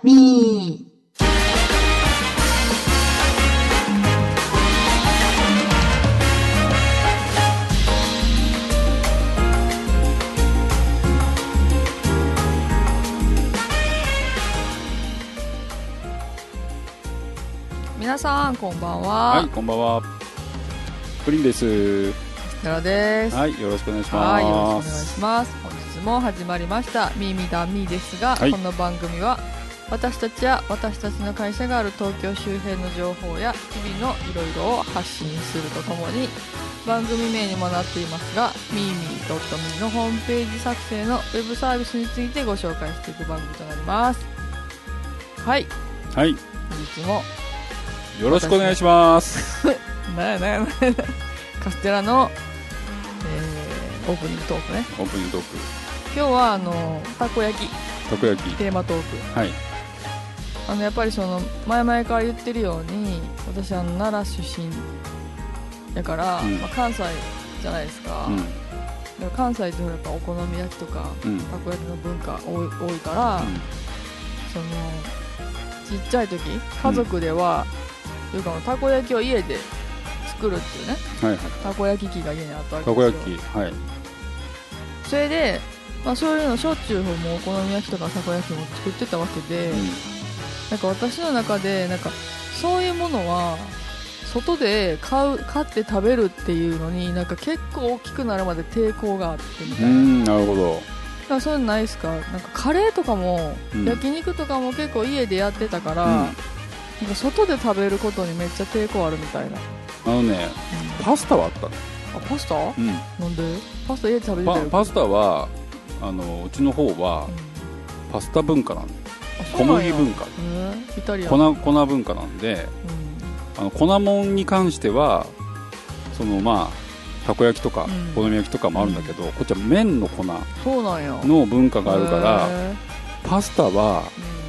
みー。 皆さんこんばんは。 はい、こんばんは。プリンです。 カステラです。 はい、よろしくお願いします。 はい、よろしくお願いします。本日も始まりましたミーミーダンミーですが、 はい、 この番組は私たちや私たちの会社がある東京周辺の情報や日々のいろいろを発信するとともに、番組名にもなっていますがミーミー .me のホームページ作成のウェブサービスについてご紹介していく番組となります。はい、 はい、 本日もよろしくお願いします。 なやカステラの、オープニングトークね。 オープニングトーク。 今日はたこ焼きテーマトーク。 はい。 やっぱりその前々から言ってるように、私奈良出身やから、関西じゃないですか。だから関西ってやっぱお好み焼きとか、たこ焼きの文化多いから、そのちっちゃい時家族では、というかたこ焼きを家で作るっていうね、はいはい、たこ焼き器が家にあったわけですよ。たこ焼き、はい。それで、そういうのしょっちゅうもうお好み焼きとかたこ焼きも作ってたわけで、なんか私の中でなんかそういうものは外で買って食べるっていうのになんか結構大きくなるまで抵抗があってみたいな。 なるほど。 だからそういうのないですか？なんかカレーとかも、焼肉とかも結構家でやってたから、なんか外で食べることにめっちゃ抵抗あるみたいな。 パスタはあったね。 あ、パスタ？なんで？パスタ家で食べてる？ パスタはうちの方は、パスタ文化なんで、小麦文化、 イタリア粉文化なんで、粉もんに関してはそのたこ焼きとか、お好み焼きとかもあるんだけど、こっちは麺の粉の文化があるから、パスタは、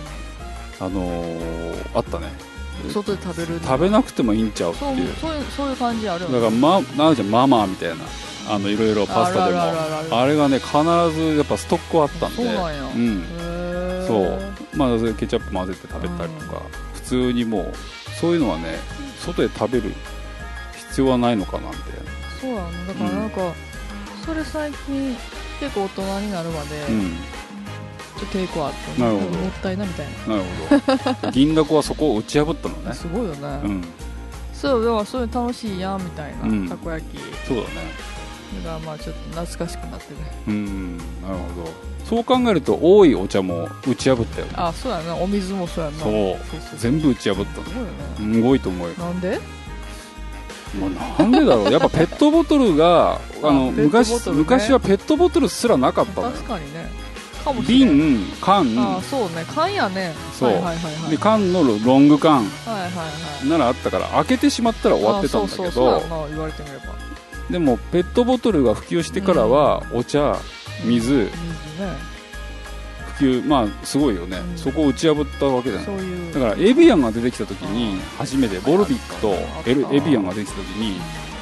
あったね。 外で食べなくてもいいんちゃうっていう、 そういう感じあるよね。 だからなんじゃママみたいないろいろパスタでもあれがね、必ずやっぱストックはあったんで。 そうなんや。 そう、ケチャップ混ぜて食べたりとか、普通にもうそういうのはね、外で食べる必要はないのかなみたいな。 そうやね。だからなんか、それ最近結構大人になるまで、ちょっと抵抗あって、 なるほど、 もったいなみたいな。 なるほど。銀だこはそこを打ち破ったのね。 すごいよね。そうだからそういうの楽しいやんみたいな、たこ焼き。 そうだね。 だからちょっと懐かしくなってね。 なるほど。そう考えると多いお茶も打ち破ったよね。 あ、そうやな。お水もそうやな。 そう全部打ち破ったの。 すごいよね。 すごいと思うよ。 なんで？ なんでだろう。やっぱペットボトルが昔はペットボトルすらなかったのよ。 確かにね。 瓶、缶、 そうね、缶やね。 そう、で缶のロング缶ならあったから、開けてしまったら終わってたんだけど、 そう言われてみれば。 でもペットボトルが普及してからは、お茶、水、普及すごいよね。そこを打ち破ったわけじゃない。だからエビアンが出てきた時に初めてボルビックとエビアンが出てきた時に、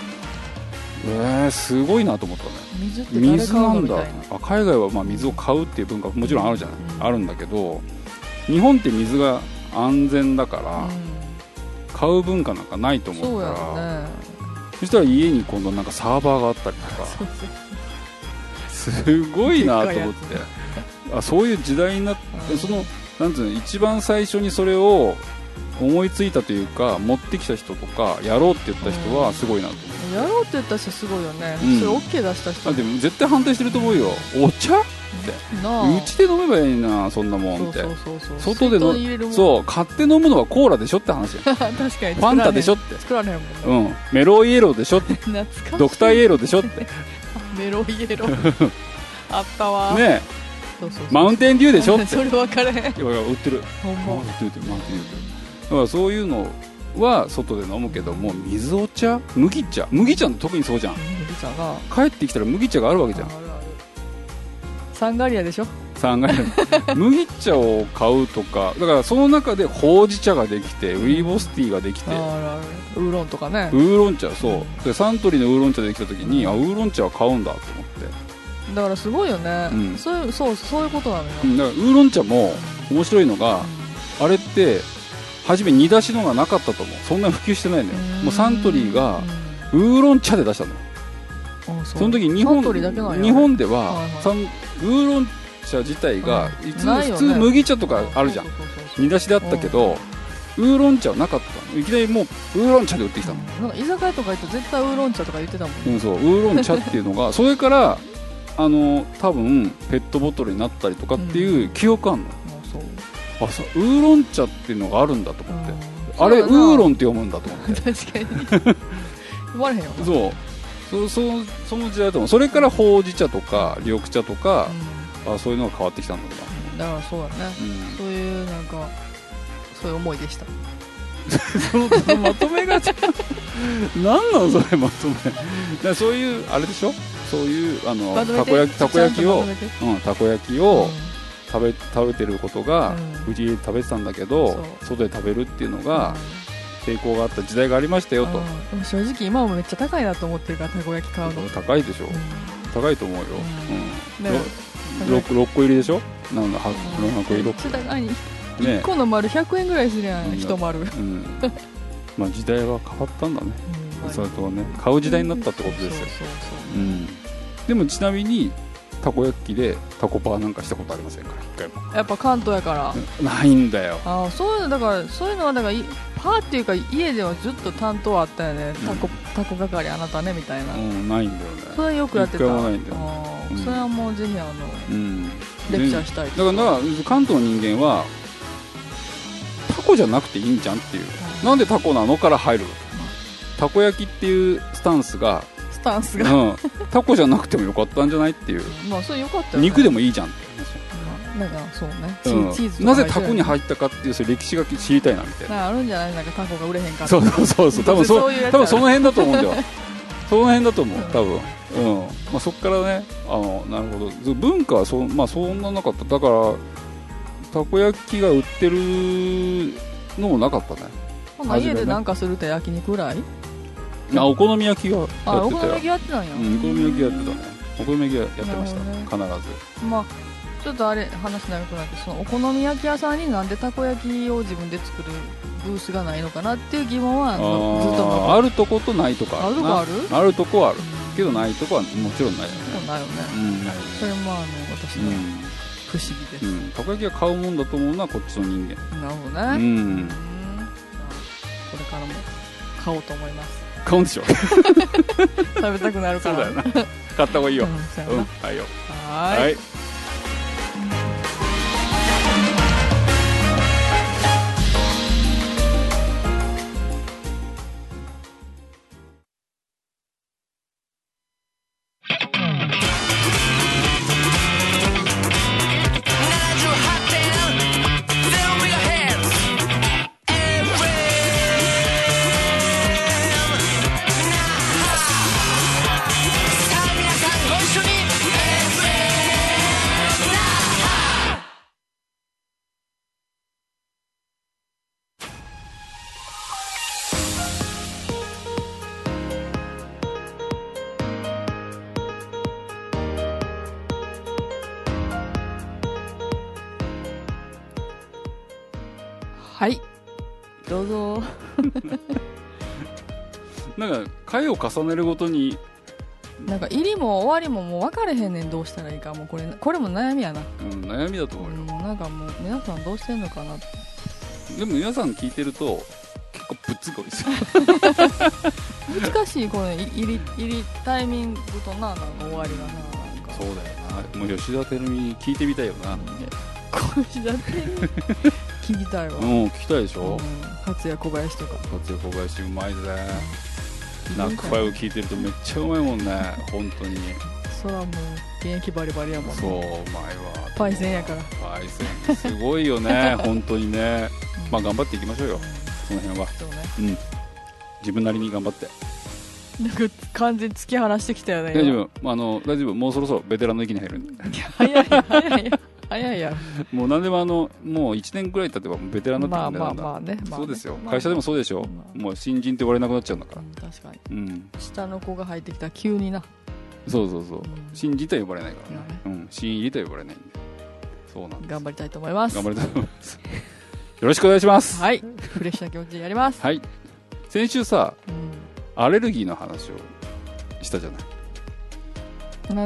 すごいなと思ったね。水なんだ。海外は水を買うっていう文化ももちろんあるじゃない、あるんだけど、日本って水が安全だから、買う文化なんかないと思うから、そしたら家に今度なんかサーバーがあったりとかすごいなと思って、そういう時代になって、なんていうの、一番最初にそれを思いついたというか持ってきた人とか、やろうって言った人はすごいなと思う。 やろうって言った人すごいよね。それ OK 出した人。 でも絶対反対してると思うよ。お茶ってうちで飲めばいいな、そんなもんって。外で買って飲むのはコーラでしょって話や。 確かに。ファンタでしょって。 作られへんもんね。 メロイエローでしょって。ドクターイエローでしょって。 メロイエローあったわね。マウンテンデューでしょって。 それ分かれへん。 売ってる。売ってる。だからそういうのは外で飲むけども、水お茶、麦茶って特にそうじゃん。 麦茶が帰ってきたら麦茶があるわけじゃん。 サンガリアでしょ。 麦茶を買うとか、だからその中でほうじ茶ができて、ウイボスティーができて、 ウーロンとかね。 ウーロン茶、そうでサントリーのウーロン茶できた時に、ウーロン茶は買うんだと思って。 だからすごいよね。そういうことなのよ。 だからウーロン茶も面白いのが、 あれって初め煮出しのがなかったと思う。そんなに普及してないんだよ。もうサントリーがウーロン茶で出したのよ。その時日本では、ウーロン茶自体が普通麦茶とかあるじゃん、煮出しであったけど、ウーロン茶はなかったの。いきなりもうウーロン茶で売ってきたの。 なんか居酒屋とか行って絶対ウーロン茶とか言ってたもんね。 そうウーロン茶っていうのがそれから多分ペットボトルになったりとかっていう記憶あんの。ウーロン茶っていうのがあるんだと思って、あれウーロンって読むんだと思って。 確かに読まれへんよな。 その時代だと思う。それからほうじ茶とか緑茶とか、そういうのが変わってきたんだろうな。だからそうだね、そういうなんかそういう思いでした。 そのまとめが何なのそれまとめ。そういうあれでしょ、そういうたこ焼きを食べてることが、うちで食べてたんだけど外で食べるっていうのが、抵抗があった時代がありましたよと。 正直今もめっちゃ高いなと思ってるから、たこ焼き買うの高いでしょ、高いと思うよ、6個入りでしょ、なんだ7個入り6個 1個の丸100円ぐらいするやん、1丸。 まあ時代は変わったんだね、それとね、買う時代になったってことですよ。でもちなみにたこ焼きでタコパーなんかしたことありませんから、一回も。 やっぱ関東やからないんだよ。 そういうのはだからパーっていうか家ではずっと担当あったよね、タコ係あなたねみたいな。 ないんだよね。 それよくやってた。 一回もないんだよ。 それはもうぜひレクチャーしたい。 だから関東の人間はタコじゃなくていいんじゃんっていう、なんでタコなのから入る。たこ焼きっていうスタンスがタコじゃなくてもよかったんじゃないっていう。 まあそれよかったよね。 肉でもいいじゃんって話。なんかそうね、チーズとかなぜタコに入ったかっていうそれ歴史が知りたいなみたいな。 あるんじゃない、なんかタコが売れへんかった。 そう多分その辺だと思うんだよ。その辺だと思う多分。まあそっからね、なるほど、文化はそんななかった。だからたこ焼きが売ってるのもなかったね。 家でなんかすると焼肉ぐらい。 お好み焼きがやってたよ。 お好み焼きやってたんや。 お好み焼きやってたね。お好み焼きやってました、必ず。 まあちょっと話長くなって、そのお好み焼き屋さんになんでたこ焼きを自分で作るブースがないのかなっていう疑問はずっとあるとことないとこある。あるとこはある、けどないとこはもちろんないよね。 ないよね。それも私の不思議です。 たこ焼きは買うもんだと思うのはこっちの人間。 なるほどね。これからも買おうと思います。 買うんでしょ。 食べたくなるから。 そうだよな。買った方がいいよ。はいよ。はい。 はい、どうぞ。 なんか回を重ねるごとになんか入りも終わりももう分かれへんねん、どうしたらいいか。もうこれも悩みやな。 悩みだと思うよ。 なんかもう皆さんどうしてんのかな。 でも皆さん聞いてると結構ぶっつこいですよ。 難しいこの入りタイミングとなんか終わりがな。 そうだよな。もう吉田照美聞いてみたいよな。 吉田照美聞きたいわ。 聞きたいでしょ。 勝谷小林とか。 勝谷小林うまいぜ。ナックファイブ聞いてるとめっちゃうまいもんね。本当に。 そらもう現役バリバリやもんね。 そううまいわ。 パイセンやから。 パイセンすごいよね。本当にね。まあ頑張っていきましょうよ。その辺は。 そうね。 自分なりに頑張って。 なんか完全に突き放してきたよね。 大丈夫。もうそろそろベテランの域に入るんで。 早いや。 もう何でももう1年くらい経てばベテランになってくるんだよ。 まあね。 そうですよ。会社でもそうでしょ。もう新人って言われなくなっちゃうんだから。 確かに。下の子が入ってきたら急にな。 そう。新人とは呼ばれないからね。新入りとは呼ばれないんで。そうなんです。 頑張りたいと思います。 頑張りたいと思います。 ろしくお願いします。 はい、フレッシュな気持ちでやります。 はい。先週さ、アレルギーの話をしたじゃない。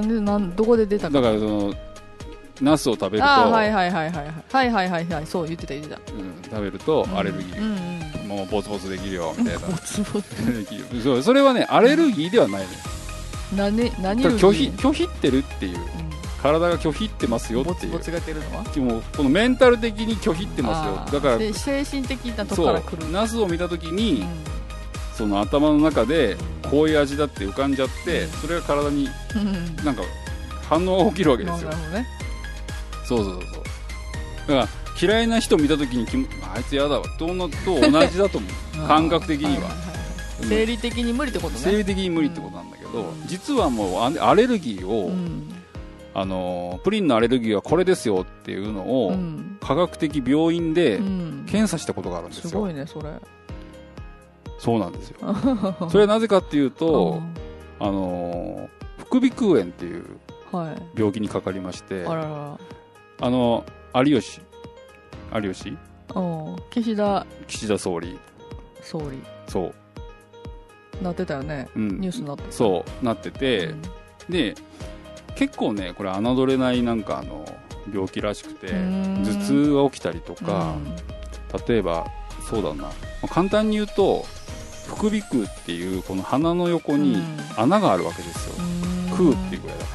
どこで出たか。 だからそのナスを食べると、 はいはいはいはいはいはいはいはい、そう言ってた、 食べるとアレルギー、もうボツボツできるよみたいな。ボツボツできる。それはね、アレルギーではないね。何拒否ってるっていう、体が拒否ってますよっていう。 ボツが出るのはもうこのメンタル的に拒否ってますよ。だから精神的なところから来る。 ナスを見た時に、その頭の中でこういう味だって浮かんじゃって、それが体になんか反応が起きるわけですよ。なるほどね。そうだから嫌いな人を見た時にあいつ嫌だわと同じだと思う。感覚的には生理的に無理ってことね。 生理的に無理ってことなんだけど、実はもうアレルギーを、プリンのアレルギーはこれですよっていうのを、科学的病院で検査したことがあるんですよ。 すごいねそれ。 そうなんですよ。それはなぜかっていうと、副鼻腔炎っていう病気にかかりまして、有吉岸田総理そうなってたよね、ニュースになってた。そうなってて、で結構ねこれ侮れないなんか病気らしくて、頭痛が起きたりとか、例えばそうだな、簡単に言うと副鼻腔っていうこの鼻の横に穴があるわけですよ。空っていうぐらいだから、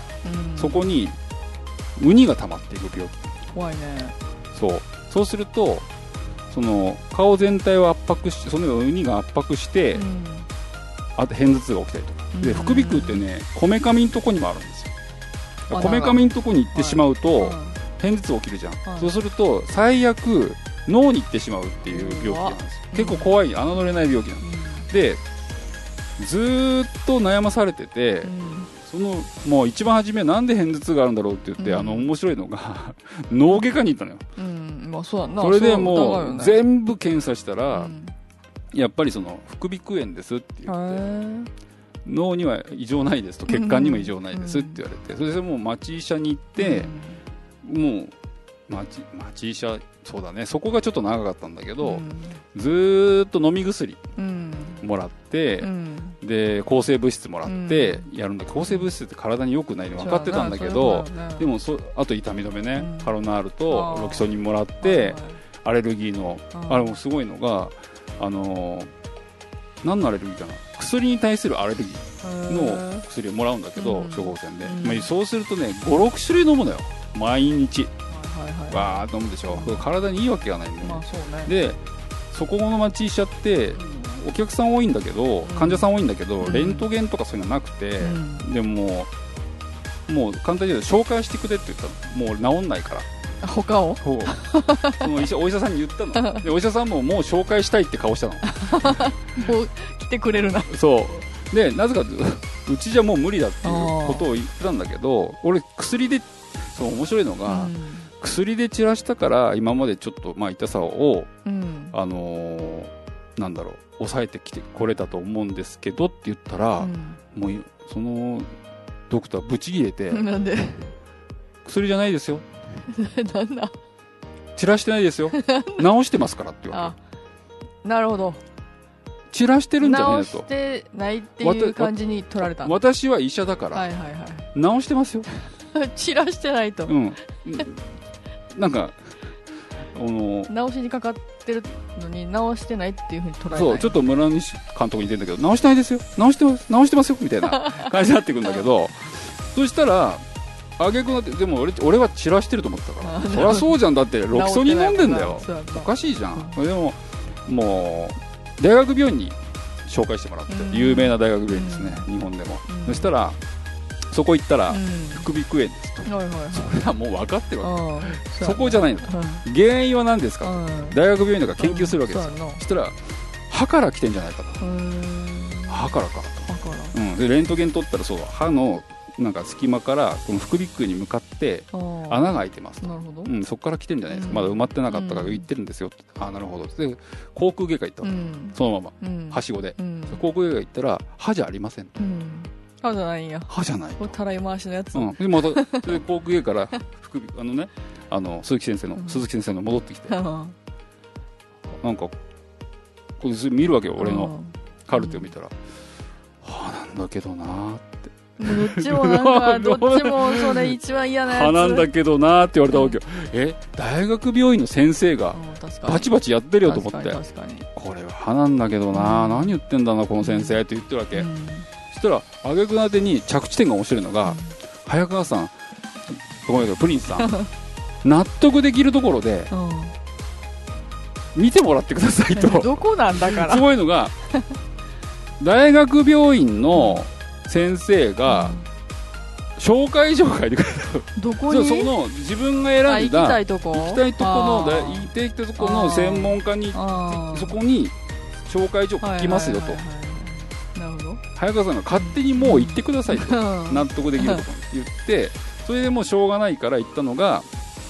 そこにウニが溜まっていく病気。 怖いね。 そうするとその顔全体を圧迫して、そのウニが圧迫して、あと片頭痛が起きたりとか、で副鼻腔ってねこめかみのとこにもあるんですよ。こめかみのとこに行ってしまうと、片頭痛起きるじゃん、そうすると最悪脳に行ってしまうっていう病気なんですよ。結構怖い、侮れない病気なんです、でずーっと悩まされてて、もう一番初めなんで片頭痛があるんだろうって言って、面白いのが脳外科に行ったのよ。それでもう全部検査したら、やっぱりその副鼻腔炎ですって言って、脳には異常ないですと、血管にも異常ないですって言われて、それでもう町医者に行って、もう町医者、そうだね、そこがちょっと長かったんだけど、ずーっと飲み薬もらって、で抗生物質もらってやるんだけど、抗生物質って体に良くないの分かってたんだけど、でもあと痛み止めね、カロナールとロキソニンもらって、アレルギーのあれもすごいのが、何のアレルギーかな、薬に対するアレルギーの薬をもらうんだけど、処方箋で、そうするとね 5,6 種類飲むのよ毎日。わーっと飲むでしょ、体にいいわけがないんだよね。でそこの町医者ってお客さん多いんだけど、患者さん多いんだけど、レントゲンとかそういうのなくて、でもう簡単に言うと紹介してくれって言ったらもう治んないから、 他をそのお医者さんに言ったので、お医者さんももう紹介したいって顔したのもう来てくれるな。 そうで、なぜかというとうちじゃもう無理だっていうことを言ってたんだけど、俺薬で、面白いのが、薬で散らしたから今までちょっと痛さを、なんだろう、抑えてきてこれたと思うんですけどって言ったら、もうそのドクターブチ切れて、 なんで薬じゃないですよなんだ散らしてないですよ治してますからって言われて。 なるほど、 散らしてるんじゃないと。 治してないっていう感じに取られた。 私は医者だから、治してますよ散らしてないと、 なんか治しにかかってるのに治してないっていう風に捉えない。 そう、ちょっと村西監督に言ってんだけど、治してないですよ、治してますよみたいな感じになってくるんだけどそしたら挙句になって、でも俺は散らしてると思ったから、そりゃそうじゃん、だってロキソニン飲んでんだよ、おかしいじゃん。でももう大学病院に紹介してもらって、有名な大学病院ですね、日本でも。そしたらそこ行ったら、副鼻腔炎ですと、それはもう分かってるわけ、そこじゃないのと、原因は何ですかと、大学病院だから研究するわけですよ。そしたら歯から来てんじゃないかと、歯からかと、でレントゲン取ったら、そうだ、歯のなんか隙間からこの副鼻腔に向かって穴が開いてますと、そこから来てるんじゃないですか、まだ埋まってなかったから言ってるんですよって、なるほど。で口腔外科行ったの、そのまま、はしごで、口腔外科行ったら歯じゃありませんと、 歯じゃないんや。 歯じゃない。 たらい回しのやつ。 でまた口腔外から鈴木先生の戻ってきて、 なんかこれ見るわけよ、俺のカルテを見たら、なんだけどなーって、 どっちもなんかどっちもそれ一番嫌なやつなんだけどなーって言われたわけよ、大学病院の先生がバチバチやってるよと思って、これは歯なんだけどなー、何言ってんだなこの先生って言ってるわけ、そしたら挙句の果てに着地点が面白いのが、早川さん、ごめんなさい、プリンスさん納得できるところで、見てもらってくださいとどこなんだから、 すごいのが大学病院の先生が紹介状を書いてくれた。 どこに？ その自分が選んだ行きたいとこの専門家にそこに紹介状を書きますよと。 なるほど。 早川さんが勝手にもう行ってくださいと納得できると言って、それでもうしょうがないから行ったのが、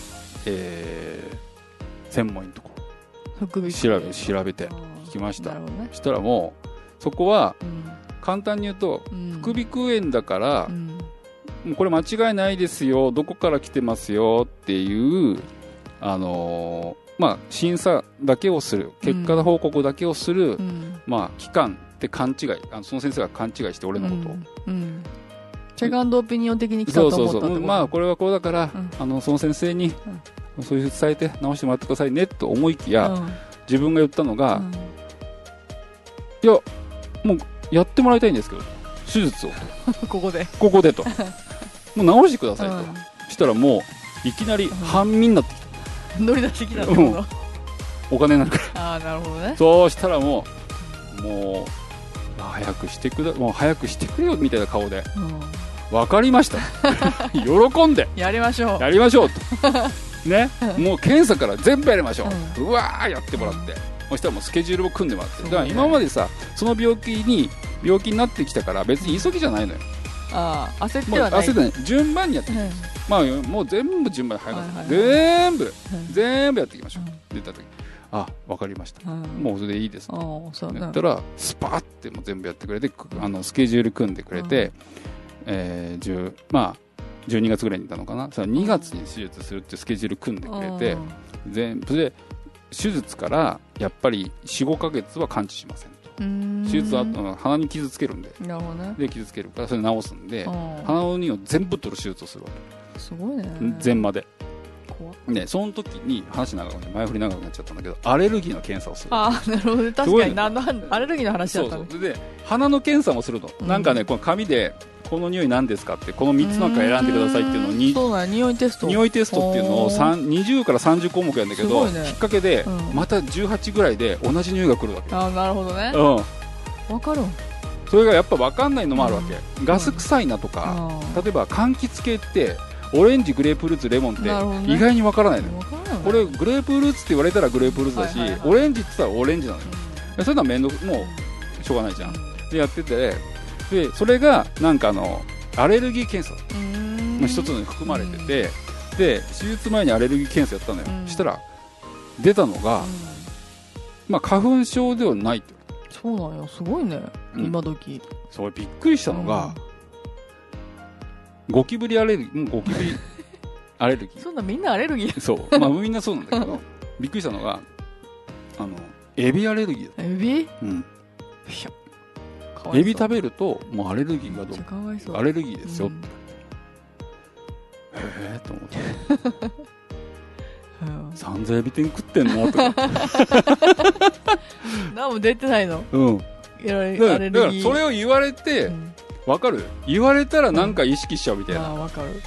専門医のとこ調べて聞きました。そしたらもうそこは簡単に言うと、副鼻腔炎だから、もうこれ間違いないですよ、どこから来てますよっていう、審査だけをする、結果報告だけをする、機関って勘違い、その先生が勘違いして俺のことを、 セカンドオピニオン的に来たと思ったってこと。 これはこうだから、その先生に、そういう伝えて直してもらってくださいねと思いきや、自分が言ったのが、いやもうやってもらいたいんですけど、手術をここでともう直してくださいと、したらもういきなり半身になってきた、 乗り出してきたってこと、 お金になるから。 なるほどね。 そうしたらもう早くしてくれよみたいな顔で、分かりました喜んでやりましょうとね、もう検査から全部やりましょう、うわーやってもらって、そしたらもうスケジュールも組んでもらって、だから今までさ、その病気になってきたから別に急ぎじゃないのよ。 焦ってはない、 焦ってない、順番にやっていきます、もう全部順番に早かった、全部やっていきましょうって言った時、分かりました、もうそれでいいですって言ったら、スパーってもう全部やってくれて、スケジュール組んでくれて、12月ぐらいにいたのかな、それ2月に手術するっていうスケジュール組んでくれて、それで手術からやっぱり 4,5 ヶ月は完治しませんと。手術は鼻に傷つけるんで、で傷つけるからそれ治すんで、鼻の膿を全部取る手術をするわけ。 すごいね。 全麻で。ね、その時に前振り長くなっちゃったんだけど、アレルギーの検査をする。 なるほど、確かに何のアレルギーの話だったの。 で鼻の検査もするの、なんかね、この紙でこの匂い何ですかって、この3つの中選んでくださいっていうのに、 そうだね、匂いテストっていうのを20から30項目やるんだけど、きっかけでまた18ぐらいで同じ匂いが来るわけ。 なるほどね。分かる。 それがやっぱ分かんないのもあるわけ。ガス臭いなとか、例えば柑橘系ってオレンジ、グレープフルーツ、レモンって意外に分からないのよ。これグレープフルーツって言われたらグレープフルーツだし、オレンジって言ったらオレンジなのよ。そういうのはもうしょうがないじゃん。でやってて、でそれがなんかアレルギー検査の一つに含まれてて、で手術前にアレルギー検査やったのよ。したら出たのが、花粉症ではないって言われた。そうなんよ、すごいね、今時。 それびっくりしたのが、ゴキブリアレルギーそんなみんなアレルギーそう、みんなそうなんだけどびっくりしたのがエビアレルギーだ。 エビ？ エビ食べるともうアレルギーがアレルギーですよって、へえと思って散々エビ天食ってんのとか何も出てないの。 だからそれを言われて、わかる？言われたらなんか意識しちゃうみたいな。 わかる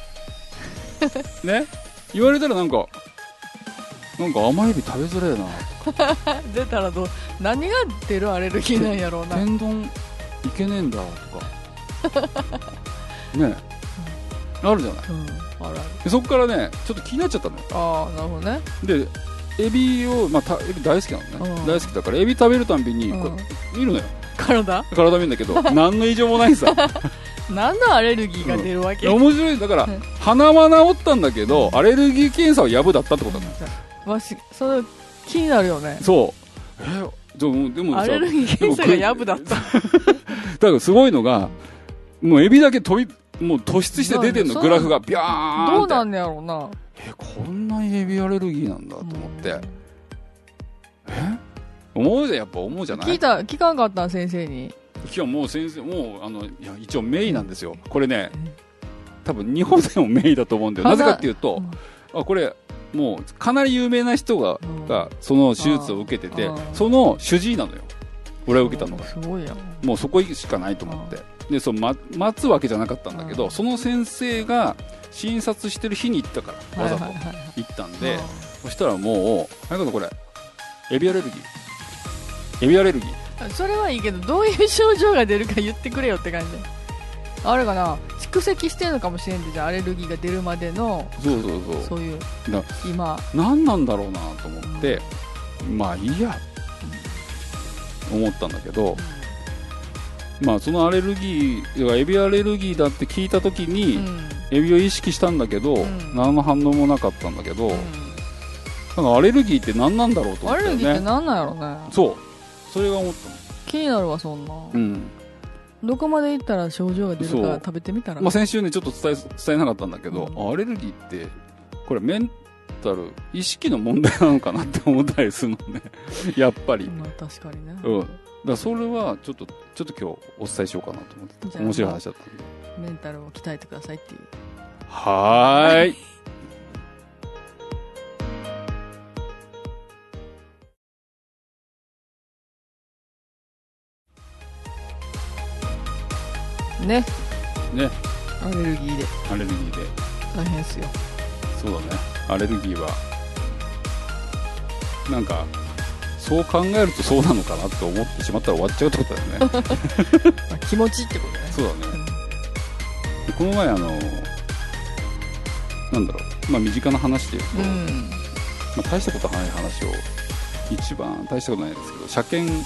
ね、言われたらなんか甘エビ食べづらいな出たら何が出るアレルギーなんやろうな。 天丼いけねえんだとかね、あるじゃない、 ある。 でそこからねちょっと気になっちゃったのよ。 なるほどね。 でエビを、エビ大好きなのね、大好きだからエビ食べるたんびにこれ見るのよ、体見るんだけど何の異常もないさ何のアレルギーが出るわけ、 面白い。だから鼻は治ったんだけど、アレルギー検査はやぶだったってことなんだよ。 それ気になるよね。 そうでもアレルギー検査がやぶだっただからすごいのが、もうエビだけもう突出して出てんの、グラフがビャーンって。 どうなんねやろうな。 こんなにエビアレルギーなんだと思って、 思うじゃん、やっぱ思うじゃない。 聞かんかった先生に。 今日もう先生もういや一応メイなんですよこれね。多分日本でもメイだと思うんだよ。なぜかっていうと、これもうかなり有名な人がその手術を受けてて、その主治医なのよ、俺は受けたのが。 すごいやん。 もうそこしかないと思って、で待つわけじゃなかったんだけど、その先生が診察してる日に行ったから、わざと行ったんで、そしたらもう早くこれエビアレルギー。 それはいいけど、どういう症状が出るか言ってくれよって感じ。あれかな、蓄積してるのかもしれんで、じゃあアレルギーが出るまでのそういう今何なんだろうなと思って、まあいいや思ったんだけど、まあそのアレルギーがエビアレルギーだって聞いた時に、エビを意識したんだけど、何の反応もなかったんだけど、なんかアレルギーって何なんだろうと思ってね。 アレルギーって何なんやろね。 そう、それが思ったの。 気になるわ、そんな。どこまで行ったら症状が出るか食べてみたら。 まあ、先週ねちょっと伝えなかったんだけど、アレルギーってこれメンタル意識の問題なのかなって思ったりするのねやっぱり。 まあ確かにね。 だからそれはちょっと今日お伝えしようかなと思って、面白い話だったんで。 メンタルを鍛えてくださいっていう。 はーいねアレルギーで大変ですよ。 そうだね、アレルギーはなんかそう考えるとそうなのかなって思ってしまったら終わっちゃうってことだよね気持ちってことね。 そうだね、この前なんだろう、まあ身近な話で言うと、まあ、大したことない話を、一番大したことないですけど、車検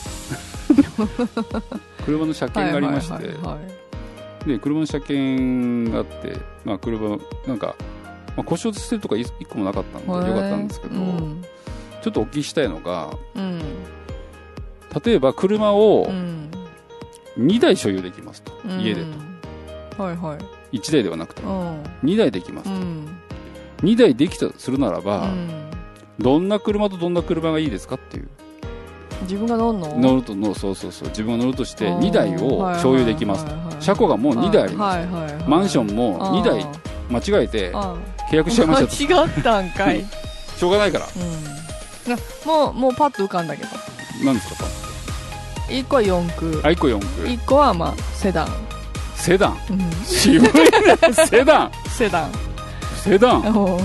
車の車検がありまして、で車の車検があって、まあ、車なんか、まあ、故障してるとか1個もなかったんでよかったんですけど、ちょっとお聞きしたいのが、例えば車を2台所有できますと、家でと、1台ではなくて2台できますと、2台できたとするならば、どんな車とどんな車がいいですかっていう。 自分が乗るとそう自分が乗るとして2台を所有できますと、車庫がもう2台あります、マンションも2台間違えて契約しちゃいましたと。間違ったんかいしょうがないから、 もうパッと浮かんだけど。 何ですか？パッと 1個は4駆、 1個4駆、 1個はまあセダン、 渋いねセダンセダン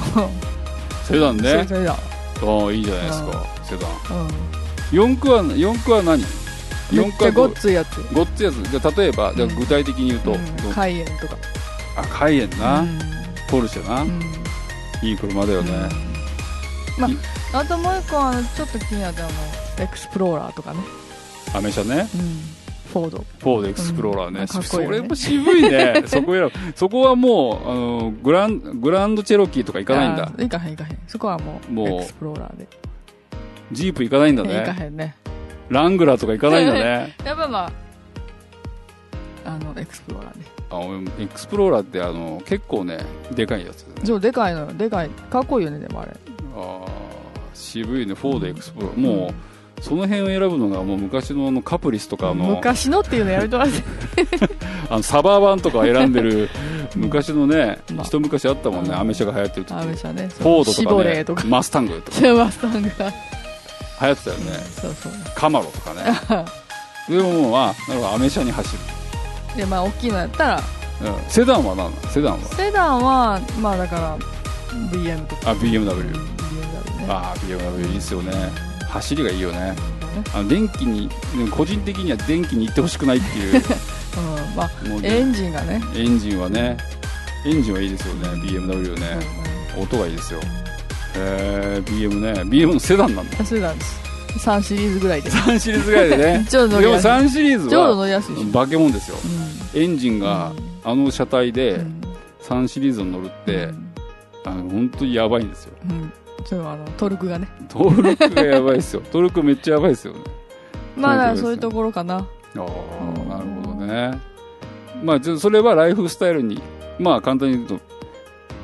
ね。いいじゃないですか、セダン。4駆は何？ めっちゃごっついやつ。 ごっついやつ。じゃ例えば、じゃ具体的に言うと、 カイエンとか。 カイエンな、ポルシェな、いい車だよね。 あともう一個はちょっと気になったエクスプローラーとかね。 アメ車ね。 フォードエクスプローラーね。それも渋いね。そこはもうグランドチェロキーとか行かないんだ。 行かへん。そこはもうエクスプローラーで。 ジープ行かないんだね。 行かへんね。 ラングラーとか行かないんだね。 やっぱまあエクスプローラーで。 エクスプローラーって結構ねでかいやつだね。 そう、でかいのよ。でかい、かっこいいよね。でもあれ渋いね。フォードエクスプローラー、もうその辺を選ぶのがもう昔のカプリスとか昔のっていうのやめてもらってサバーバンとか選んでる昔のね、一昔あったもんね、アメ車が流行ってる時。 アメ車ね。 フォードとかね、シボレーとかマスタングとかマスタングが流行ってたよね。カマロとかねでももうなるほど、アメ車に走る。 でまあ大きいのやったら、 セダンは何なの？セダンはまあだから BM とか。 BMW ね。 BMW いいっすよね。走りがいいよね。電気に個人的には電気に行ってほしくないっていうまあエンジンがね。 エンジンはいいですよね。 BMW ね、音がいいですよ。BM ね。BM のセダンなんだ。 セダンです。3シリーズぐらいで 3シリーズぐらいでねでも3シリーズは化け物ですよ。エンジンが車体で3シリーズに乗るって本当にやばいんですよ。 トルクがね。 トルクがやばいですよ。トルクめっちゃやばいですよね。 まあそういうところかな。 なるほどね。まあそれはライフスタイルに、まあ簡単に言うと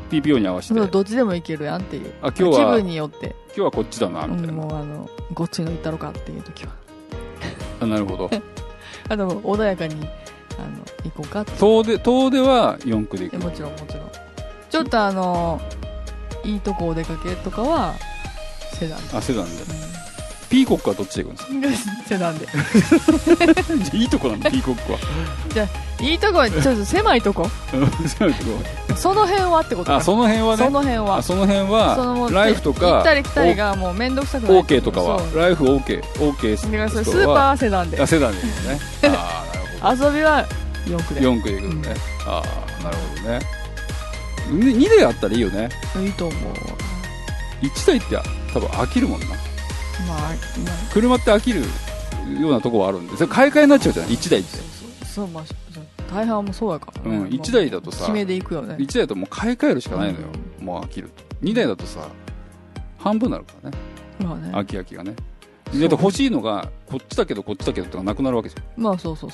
TPO に合わせてどっちでもいけるやんっていう。 今日は気分によって。 今日はこっちだなみたいな、 もうごっちの行ったろかっていう時はなるほどあと穏やかに行こうかって。 遠出は四駆で行く。 もちろんちょっといいとこお出かけとかはセダンで。 セダンで、ピーコックはどっちで行くんですか？ セダンでいいとこなんだピーコックは。 じゃあいいとこはちょっと狭いとこ狭いとこその辺はってことか。 その辺はね。 その辺はライフとか行ったり来たりがもうめんどくさくない。 OK とかはライフ OK だからそれスーパーはセダンで。 セダンで行くねなるほど。 遊びは四駆で行くのね、なるほどね。2台あったらいいよね。 いいと思う。 1台って多分飽きるもんな。車って飽きるようなところはあるんで、それ買い替えになっちゃうじゃない1台って。 そう大半もそうやからね。 1台だとさ、 決めでいくよね。 1台だともう買い替えるしかないのよ、もう飽きると。2台だとさ半分になるからね、飽きがね。だって欲しいのがこっちだけどこっちだけどってなくなるわけじゃん。 そういうこと。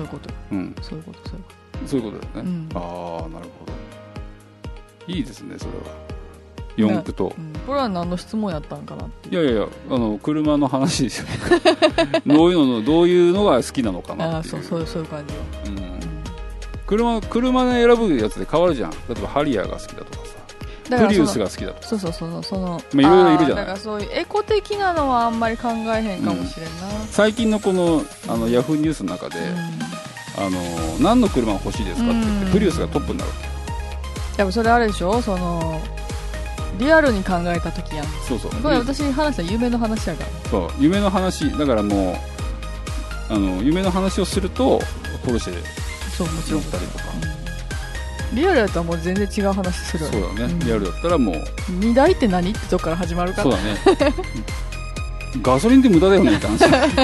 そういうことだよね、なるほど。いいですねそれは。四駆と、 これは何の質問やったんかなっていう。いや車の話ですよどういうのが好きなのかなっていう。 そういう感じ車は、 で選ぶやつで変わるじゃん。例えばハリアーが好きだとかさ、プリウスが好きだとか。 そういろいろいるじゃない。 だからそういうエコ的なのはあんまり考えへんかもしれんな、 最近のこのヤフーニュースの中で、何の車が欲しいですかって言って、プリウスがトップになるわけ。 やっぱそれあれでしょ、リアルに考えた時やん。これ私話した夢の話やから。 そう夢の話だから、もう夢の話をするとポルシェそうもちろんったりとか、 リアルだったらもう全然違う話するよね。 そうだね、リアルだったらもう荷台って何ってとこから始まるから。 そうだねガソリンって無駄だよねって話そうなっ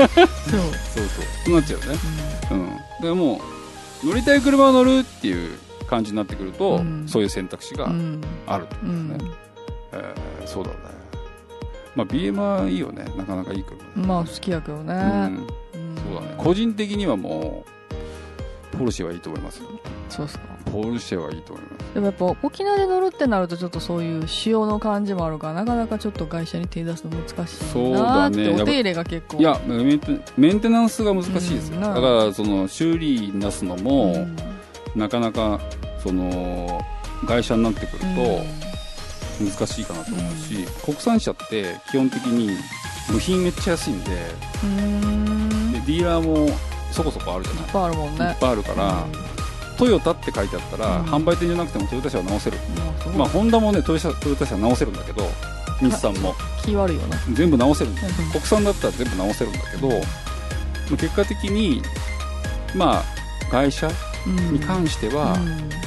ちゃうね。でも乗りたい車を乗るっていう感じになってくると、そういう選択肢があるってことですね。そうだね。BM はいいよね、なかなかいい車。 好きやけどね。 そうだね。個人的にはもうポルシェはいいと思いますよ。 そうですか。 ポルシェはいいと思います。 でもやっぱ沖縄で乗るってなるとちょっとそういう潮の感じもあるから、なかなかちょっと会社に手出すの難しいなって。お手入れが結構、 いやメンテナンスが難しいですよ。だから修理に出すのも、なかなか会社になってくると難しいかなと思うし、国産車って基本的に部品めっちゃ安いんで、ディーラーもそこそこあるじゃない。いっぱいあるもんね。 いっぱいあるから、トヨタって書いてあったら、販売店じゃなくてもトヨタ車は直せる。ホンダもねトヨタ車直せるんだけど、日産も気悪いよね。 全部直せるんだよ。国産だったら全部直せるんだけど、結果的に会社に関しては、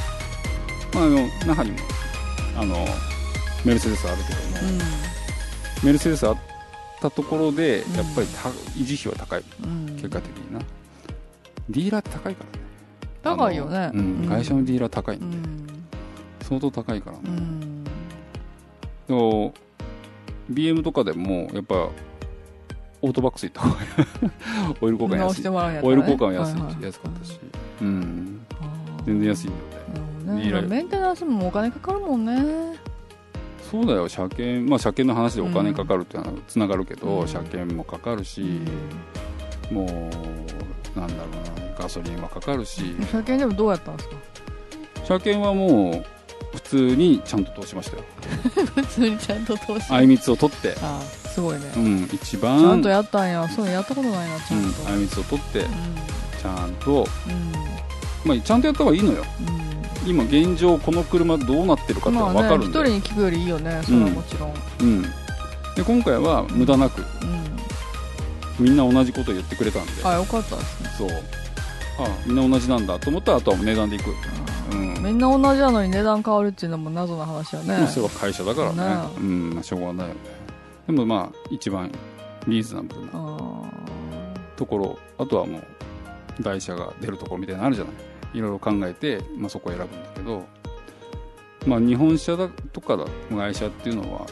中にもメルセデスあるけども、メルセデスあったところでやっぱり維持費は高い、結果的にな。ディーラーって高いからね。 高いよね。 会社のディーラー高いんで、相当高いからね。でも BM とかでもやっぱオートバックス行った方がオイル交換安い。オイル交換は安かったし、全然安いんだよね。 メンテナンスもお金かかるもんね。 そうだよ、車検の話でお金かかるっていうのはつながるけど、車検もかかるし、もうなんだろうな、ガソリンはかかるし。 車検でもどうやったんですか？ 車検はもう普通にちゃんと通しましたよ普通にちゃんと通しました。 あいみつを取って。 すごいね。 一番ちゃんとやったんや。そういうのやったことないな。ちゃんとあいみつを取って、ちゃんと、ちゃんとやった方がいいのよ。今現状この車どうなってるかって分かるんで、 一人に聞くよりいいよね。それはもちろん。 で今回は無駄なく、みんな同じこと言ってくれたんで、 よかったですね。 そう、みんな同じなんだと思ったら、あとは値段でいく。 みんな同じなのに値段変わるっていうのも謎な話やね。 それは会社だからね。しょうがないよね。でも一番リーズナブルなところ、あとはもう台車が出るところみたいなのあるじゃない。いろいろ考えて、そこを選ぶんだけど、日本車だとか会社っていうのは、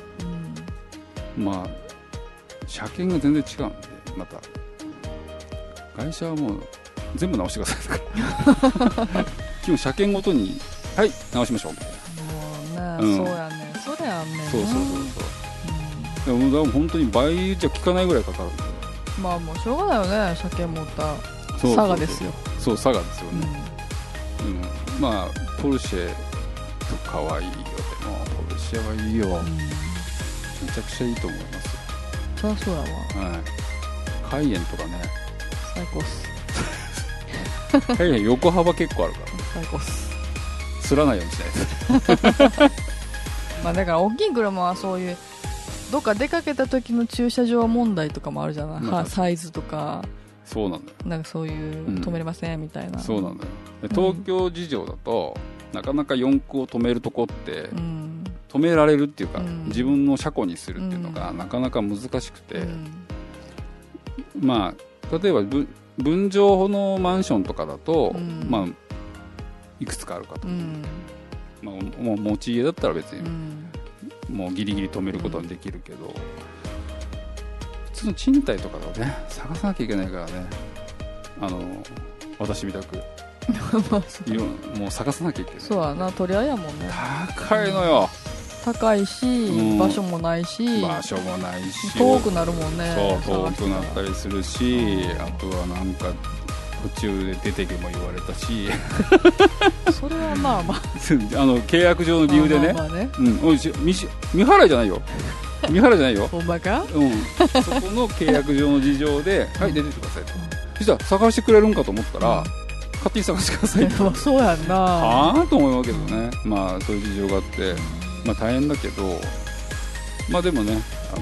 車検が全然違うんで、また会社はもう全部直してくださいから基本車検ごとに直しましょうみたいな。 あ、そうやね、それあんねん。 そう、でもだから本当に倍じゃ効かないぐらいかかるんで、 まあもうしょうがないよね、車検持った佐賀ですよ。 そう佐賀ですよね、まあポルシェとかはいいよ。でもポルシェはいいよ、めちゃくちゃいいと思いますよ。 そりゃそうやわ。 カイエンとかね、 最高っす。 カイエン横幅結構あるから最高っす。 すらないようにしないとまあだから大きい車はそういうどっか出かけた時の駐車場問題とかもあるじゃない、まあ、サイズとか。 そうなんだよ、 なんかそういう止めれませんみたいな、 そうなんだよ。で東京事情だと、なかなか四駆を止めるとこって、止められるっていうか、自分の車庫にするっていうのがなかなか難しくて、まあ例えば分譲のマンションとかだと、まあいくつかあるかと、まあ、もう持ち家だったら別に、もうギリギリ止めることはできるけど、普通の賃貸とかだとね、探さなきゃいけないからね、私みたくもう探さなきゃいけない。 そうやな、取り合いやもんね。 高いのよ。 高いし、場所もないし、遠くなるもんね。 そう遠くなったりするし、あとはなんか途中で出てけも言われたしそれはまあまあ契約上の理由でね、おいし未払いじゃないよ未払いじゃないよ、 ほんまか、 そこの契約上の事情ではい出てってくださいと。そしたら探してくれるんかと思ったら、勝手に探してくださいとそうやんなああと思うけどね。まあそういう事情があって、まあ大変だけど、まあでもね、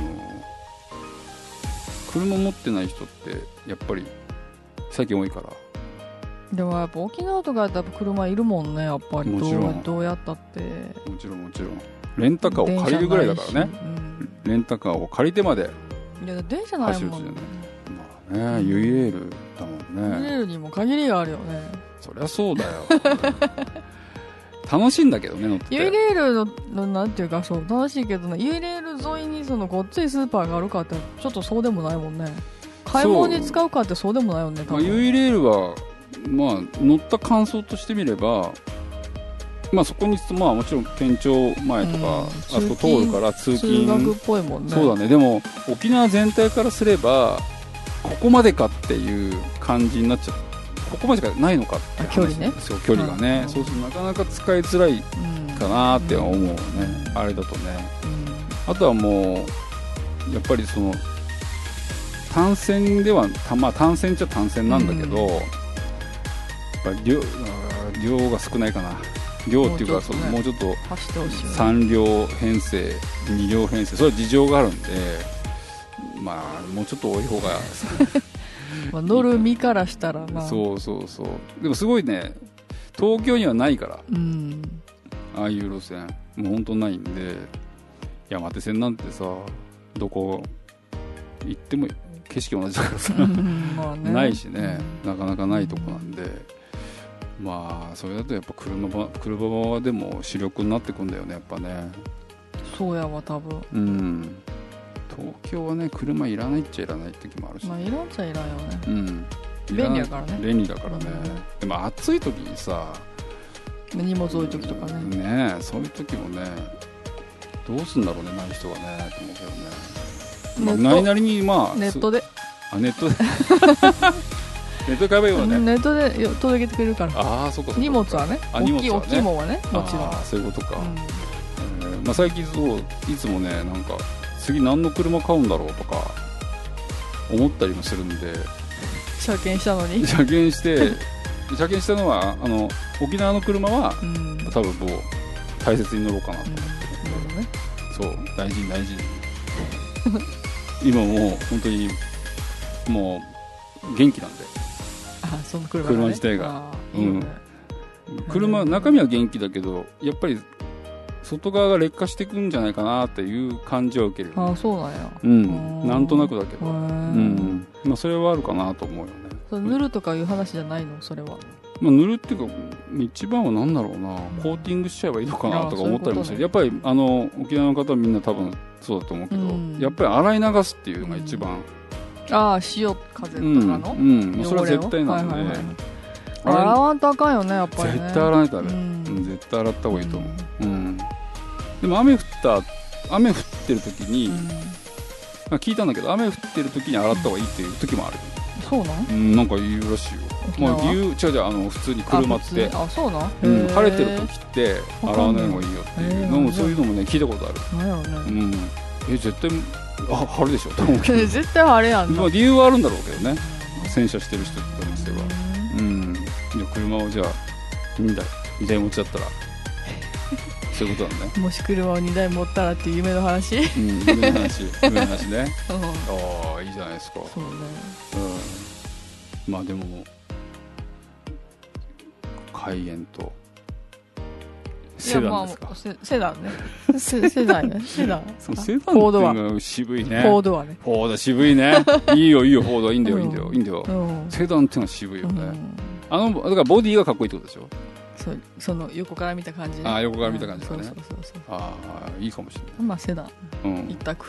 車持ってない人ってやっぱり最近多いから。 でもやっぱ沖縄とかやったら車いるもんね、やっぱり。 もちろんどうやったってもちろんレンタカーを借りるぐらいだからね、レンタカーを借りてまで。 いや電車ないもんね。 まあね、ユイレールだもんね。 ユイレールにも限りがあるよね。 そりゃそうだよ楽しいんだけどね、乗ってて。 ユイレールのなんていうか、そう楽しいけどね、ユイレール沿いにそのごっついスーパーがあるかってちょっとそうでもないもんね。買い物に使うかってそうでもないよね、多分。 ユイレールはまあ乗った感想としてみれば、まあそこにまあもちろん県庁前とか、あそこ通るから通勤、 通学っぽいもんね。 そうだね。でも沖縄全体からすればここまでかっていう感じになっちゃう。ここまでしかないのかって話。 距離ね。 そう距離がね、そうするとなかなか使いづらいかなって思うね、あれだとね、あとはもうやっぱりその単線ではまあ単線っちゃ単線なんだけど、やっぱ量が少ないかな。量っていうかもうちょっと3両編成2両編成、それは事情があるんで、まあもうちょっと多い方がまあ乗る身からしたらな。 そうでもすごいね、東京にはないから、ああいう路線もう本当ないんで、山手線なんてさどこ行っても景色同じだからさ、まあね、ないしね、なかなかないとこなんで、まあそれだとやっぱ車はでも主力になってくんだよね、やっぱね。 そうやわ多分。 東京はね車いらないっちゃいらない時もあるし、 まあいらんちゃいらんよね。便利だからね。 便利だからね。でも暑い時にさ、 荷物置いときとかね。 ねえ、そういう時もね、どうすんだろうね、ない人がねと思うけどね。まあないなりにまあネットで。 ネットでネットで買えばいいわね。 ネットで届けてくれるから。 ああ、そっか。 荷物はね。大きいもんはね、もちろん。 ああ、そういうことか。まあ最近そういつもね、なんか次何の車買うんだろうとか思ったりもするんで。 車検したのに。 車検したのは沖縄の車は、多分もう大切に乗ろうかなと思ってるんで、そう大事に今もう本当にもう元気なんで、 その車自体が、車中身は元気だけど、やっぱり外側が劣化していくんじゃないかなっていう感じは受ける、ね。 そうなんや。 なんとなくだけど、まあそれはあるかなと思うよね。 塗るとかいう話じゃないの、それは。 まあ、塗るっていうか一番は何だろうな、コーティングしちゃえばいいのかなとか思ったりもする。やっぱり沖縄の方はみんな多分そうだと思うけど、やっぱり洗い流すっていうのが一番、 潮風とかの、 それは絶対なんで、 洗わんとあかんよね、やっぱりね。 絶対洗わないとダメ、絶対洗った方がいいと思う。 でも雨降ってる時に、聞いたんだけど、雨降ってる時に洗った方がいいっていう時もある。 そうなん？ なんか言うらしいよ。まあ、違う普通に車って、 そうなん？ 晴れてる時って洗わない方がいいよっていうのも、そういうのもね聞いたことある。 なんやろね。 絶対晴れでしょと思うけど絶対晴れやんな。 まあ理由はあるんだろうけどね、洗車してる人とかにしては。じゃあ車をじゃあ2台持っちゃったらそういうことなんね。 もし車を2台持ったらっていう夢の話。 夢の話ね。ああ、いいじゃないですか。 そうね。 まあでもカイエンとセダンですか。 セダンね。セダンね。セダン。 セダンっていうのは渋いね。 フォードはね。 フォード渋いね。いいよフォードいいんだよ。セダンっていうのは渋いよね。だからボディがかっこいいってことでしょ。 その横から見た感じね。 横から見た感じがね。 そう。 いいかもしれない。 まあセダン。一択。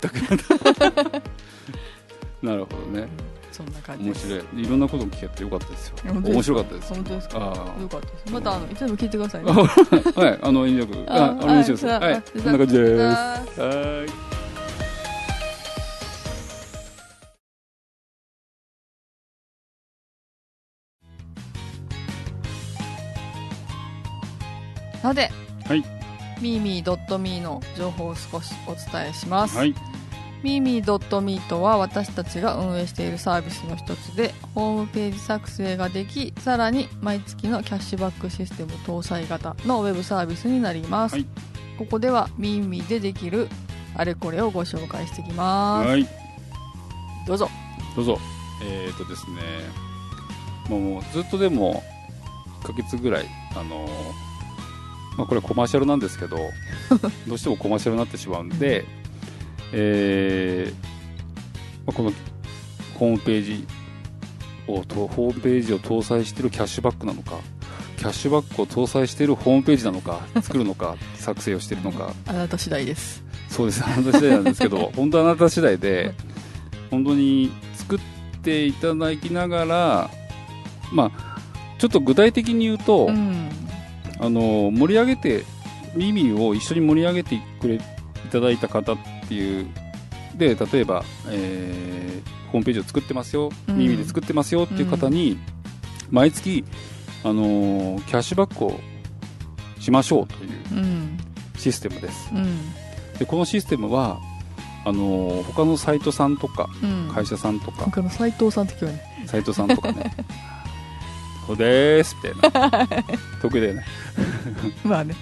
なるほどね。 そんな感じ。 面白い。いろんなことを聞けてよかったですよ。面白かったです。 本当ですか。よかったです。またいつでも聞いてくださいね。 はい、遠慮なく。お願いします。はい、そんな感じです。はい。 さて、 はい、 ミーミー .me の情報を少しお伝えします。 はい、 ミーミー .me とは私たちが運営しているサービスの一つで、ホームページ作成ができ、さらに毎月のキャッシュバックシステム搭載型のウェブサービスになります。はい、ここではミーミーでできるあれこれをご紹介していきます。 はい、 どうぞ。 ですね、もうずっとでも1ヶ月ぐらいこれはコマーシャルなんですけどどうしてもコマーシャルになってしまうんで、このホームページを搭載しているキャッシュバックなのか、キャッシュバックを搭載しているホームページなのか、作るのか作成をしているのかあなた次第です。 そうです、あなた次第なんですけど本当あなた次第で本当に作っていただきながら、ちょっと具体的に言うと、盛り上げてミミを一緒に盛り上げていただいた方っていうで、例えば、ホームページを作ってますよ、ミミで作ってますよっていう方に、毎月、キャッシュバックをしましょうというシステムです。でこのシステムは他のサイトさんとか、会社さんとか、 他の斉藤さんって今日ね、 斉藤さんとかねそうでーすみたいな得意だよねまあね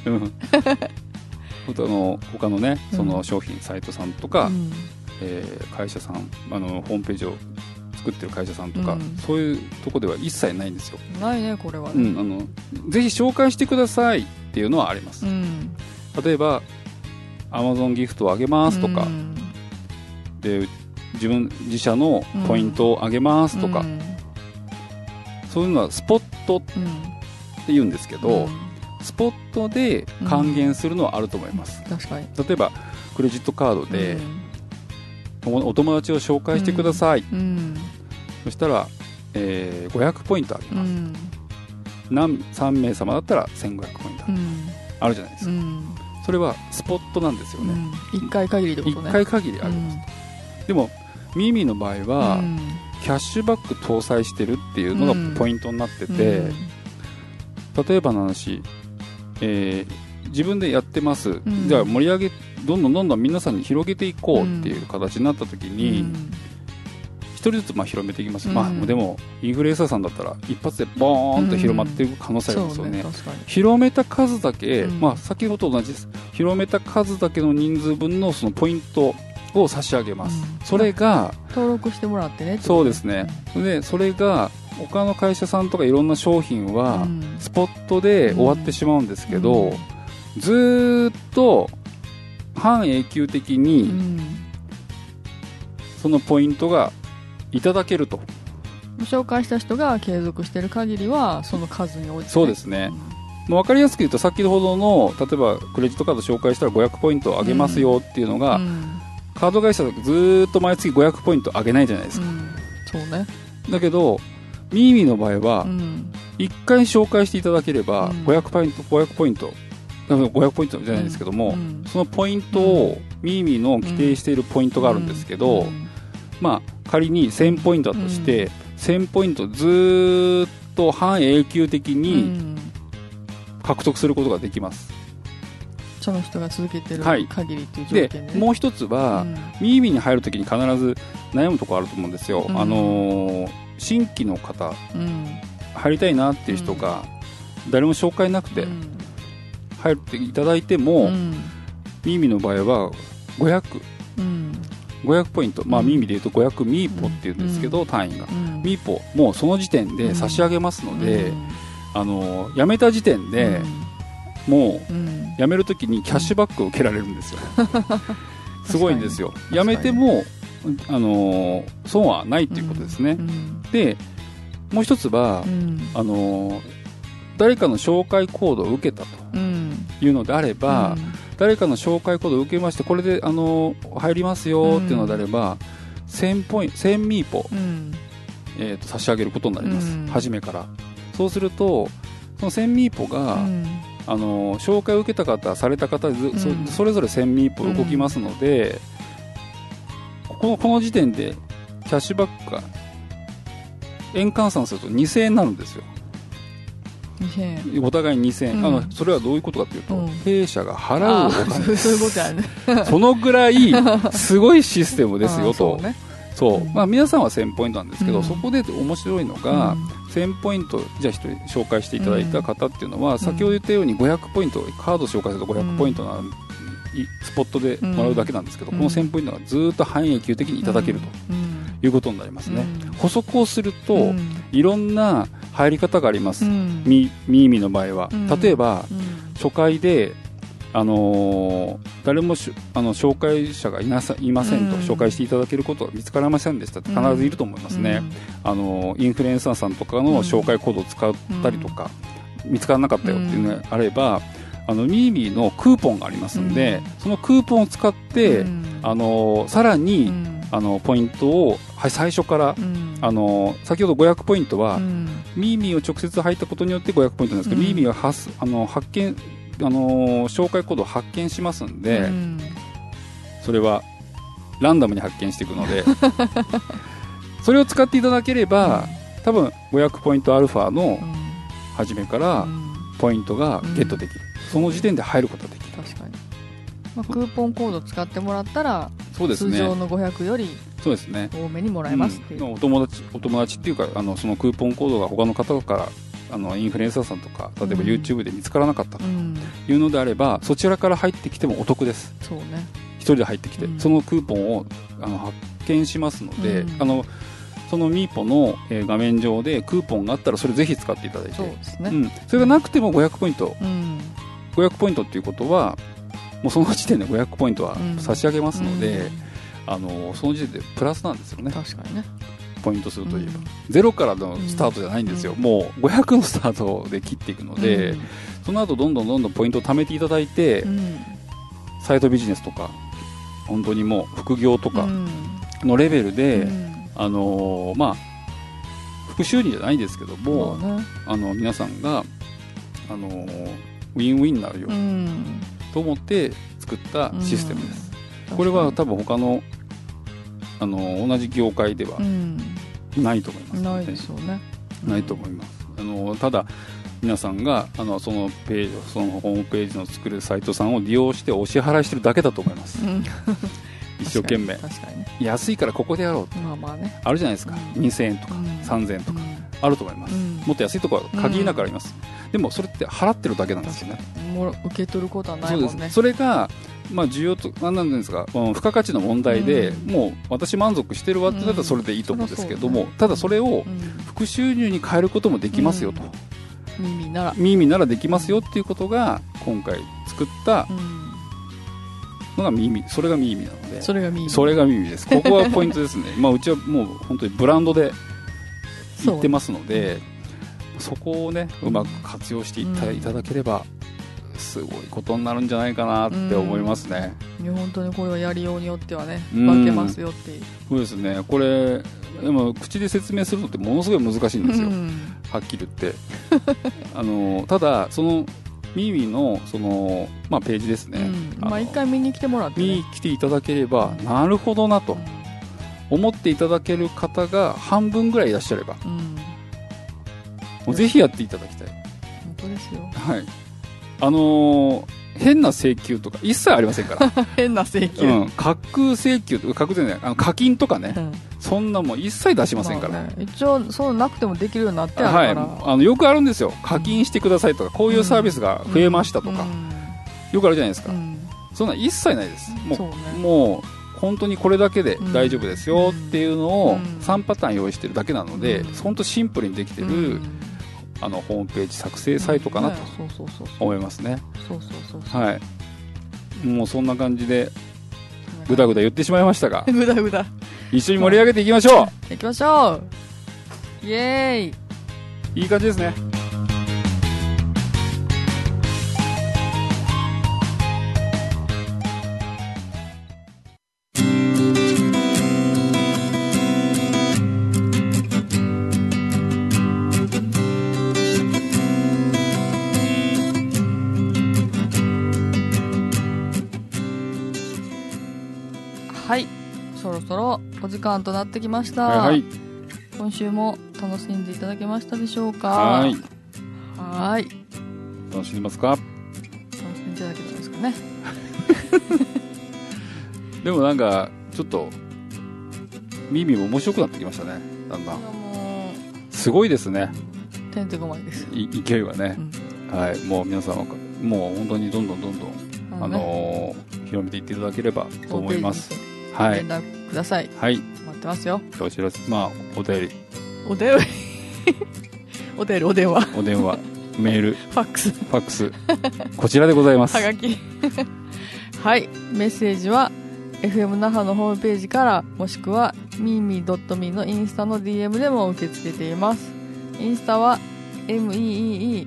他のね、その商品サイトさんとか、会社さん、ホームページを作ってる会社さんとか、そういうとこでは一切ないんですよ。 ないね、これはね。 ぜひ紹介してくださいっていうのはあります。例えば Amazon ギフトをあげますとか、で自社のポイントをあげますとか、そういうのはスポットって言うんですけど、スポットで還元するのはあると思います。 確かに。 例えばクレジットカードで、お友達を紹介してください、そしたら、500ポイントあげます、3名様だったら1500ポイントあるじゃないですか、それはスポットなんですよね、 1回限りってことね。 1回限りあります、でもミーミーの場合は、キャッシュバック搭載してるっていうのがポイントになってて、例えばの話、自分でやってます、じゃあ盛り上げどんどん皆さんに広げていこうっていう形になった時に、一人ずつ広めていきます、でもインフルエンサーさんだったら一発でボーンと広まっていく可能性ありますよね、広めた数だけ、先ほどと同じです。広めた数だけの人数分のそのポイントを差し上げます、それが登録してもらってね。 そうですね。でそれが他の会社さんとかいろんな商品はスポットで終わってしまうんですけど、ずーっと半永久的にそのポイントがいただけると、 紹介した人が継続している限りはその数に応じて、 そうですね、分かりやすく言うと先ほどの例えばクレジットカード紹介したら500ポイントあげますよっていうのが、カード会社だとずーっと毎月500ポイントあげないじゃないですか、 そうね。 だけどミーミーの場合は、1回紹介していただければ500ポイント 500ポイントじゃないですけども、そのポイントをミーミーの規定しているポイントがあるんですけど、まあ仮に1000ポイントだとして、1000ポイントずーっと半永久的に獲得することができます。 その人が続けてる限りっていう条件で、 でもう一つは、ミーミーに入るときに必ず悩むところあると思うんですよ。新規の方、入りたいなっていう人が、誰も紹介なくて入っていただいても、ミーミーの場合は500ポイント、まあミーミーでいうと500ミーポっていうんですけど、単位が、ミーポもうその時点で差し上げますので、辞めた時点で、もう辞めるときにキャッシュバックを受けられるんですよ。すごいんですよ。辞めても損はないということですね。でもう一つは、誰かの紹介コードを受けたというのであれば、誰かの紹介コードを受けましてこれで入りますよっていうのであれば、1000ミーポ、差し上げることになります、初めから。そうするとその1000ミーポが、紹介を受けた方された方でそれぞれ1000ミーポ動きますので、この時点でキャッシュバックが円換算すると2000円になるんですよ。お互い2000円、それはどういうことかというと、弊社が払うお金そういうことやね。 そのぐらいすごいシステムですよと。そうまあ、皆さんは1000ポイントなんですけど、そこで面白いのが、1000ポイントじゃあ1人紹介していただいた方っていうのは、先ほど言ったように500ポイントカード紹介すると500ポイントのスポットでもらうだけなんですけど、この1000ポイントがずっと半永久的にいただけるということになりますね。補足をすると、いろんな入り方があります、ミーミーの場合は。例えば、初回で誰も紹介者がいませんと、紹介していただけることは見つかりませんでしたって必ずいると思いますね。インフルエンサーさんとかの紹介コードを使ったりとか、見つからなかったよっていうのがあれば、ミーミーのクーポンがありますので、そのクーポンを使って、さらに、ポイントを、最初から、先ほど500ポイントは、ミーミーを直接入ったことによって500ポイントなんですけど、ミーミーは発見紹介コードを発見しますんで、それはランダムに発見していくのでそれを使っていただければ、多分500ポイントアルファの初めからポイントがゲットできる、その時点で入ることができる。 確かに、クーポンコードを使ってもらったら、 そうですね、 通常の500より多めにもらえますっていう、 お友達っていうか、そのクーポンコードが他の方からインフルエンサーさんとか、例えば YouTube で見つからなかったというのであれば、そちらから入ってきてもお得です。 そうね、 一人で入ってきて、そのクーポンを発見しますので、そのミーポの、画面上でクーポンがあったらそれぜひ使っていただいて、 そうですね、 それがなくても500ポイント、500ポイントっていうことはもうその時点で500ポイントは差し上げますので、その時点でプラスなんですよね。 確かにね、 ポイント数といえば、ゼロからのスタートじゃないんですよ、もう500のスタートで切っていくので、その後どんどんポイントを貯めていただいて、サイトビジネスとか本当にもう副業とかのレベルで、副収入じゃないですけども、皆さんがウィンウィンになるようにと思って作ったシステムです。これは多分他の同じ業界ではないと思います、 ないですよね。 ないと思います。ただ皆さんがそのホームページの作るサイトさんを利用してお支払いしてるだけだと思います、一生懸命。 確かにね、 安いからここでやろうと、あるじゃないですか、2000円とか3000円とかあると思います、もっと安いところは限りなくあります、でもそれって払ってるだけなんですよね。 もう受け取ることはないもんね。 そうです。それが需要と何なんですか、付加価値の問題で、もう私満足してるわってなったらそれでいいと思うんですけども、ただそれを副収入に変えることもできますよと、 ミーミーならできますよっていうことが今回作ったのがミーミー、それがミーミーなので、 それがミーミーです。ここはポイントですねうちはもう本当にブランドで言ってますので、そこをねうまく活用していただければすごいことになるんじゃないかなって思いますね。 いや本当にこれはやりようによってはね分けますよっていう。 そうですね。これでも口で説明するのってものすごい難しいんですよ、はっきり言ってただそのミーミーのその、まあ、ページですね、 まあ、一回見に来てもらって、ね、 見に来ていただければ、なるほどなと思っていただける方が半分ぐらいいらっしゃれば、もうぜひやっていただきたい。 本当ですよ。 はい。変な請求とか一切ありませんから変な請求、 架空請求とか架空じゃない、課金とかね、そんなもん一切出しませんから、 ね、一応そうなくてもできるようになってあるから、 はい、よくあるんですよ。課金してくださいとか、こういうサービスが増えましたとか、よくあるじゃないですか、そんな一切ないです。もう本当にこれだけで大丈夫ですよっていうのを3パターン用意してるだけなので、本当シンプルにできてる、ホームページ作成サイトかなと思いますね。はい。もうそんな感じでぐだぐだ言ってしまいましたが、 ぐだぐだ一緒に盛り上げていきましょう。 いきましょう。イエーイ。 いい感じですね。 はい、そろそろお時間となってきました。 はい、 今週も楽しんでいただけましたでしょうか。 はい。楽しんでますか。 楽しんでいただけたんですかね。 でもなんかちょっと耳も面白くなってきましたね。だんだん。すごいですね。 てんてこまいです。 勢いがね、はい。もう皆さんもう本当にどんどん広めていっていただければと思います。はい。 連絡ください。 はい。 待ってますよ。 お知らせ、まあお便り、 お電話、 メール、 ファックスこちらでございます。 はがき。はい。メッセージは FM 那覇のホームページから、もしくはmimi.me のインスタの DM でも受け付けています。インスタは MEEE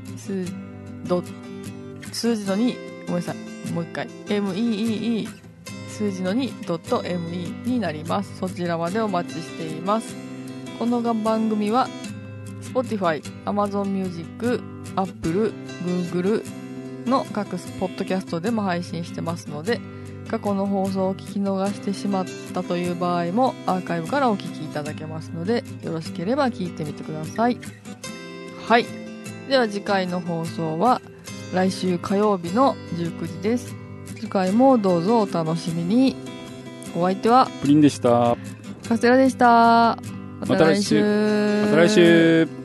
数字の2、ごめんなさい、もう一回 MEEE 数字の 2.me になります。そちらまでお待ちしています。この番組は Spotify、Amazon Music、Apple、Google の各ポッドキャストでも配信してますので、過去の放送を聞き逃してしまったという場合もアーカイブからお聞きいただけますので、よろしければ聞いてみてください。はい。では次回の放送は来週火曜日の19時です。次回もどうぞお楽しみに。お相手はプリンでした。 カステラでした。また来週。 また来週。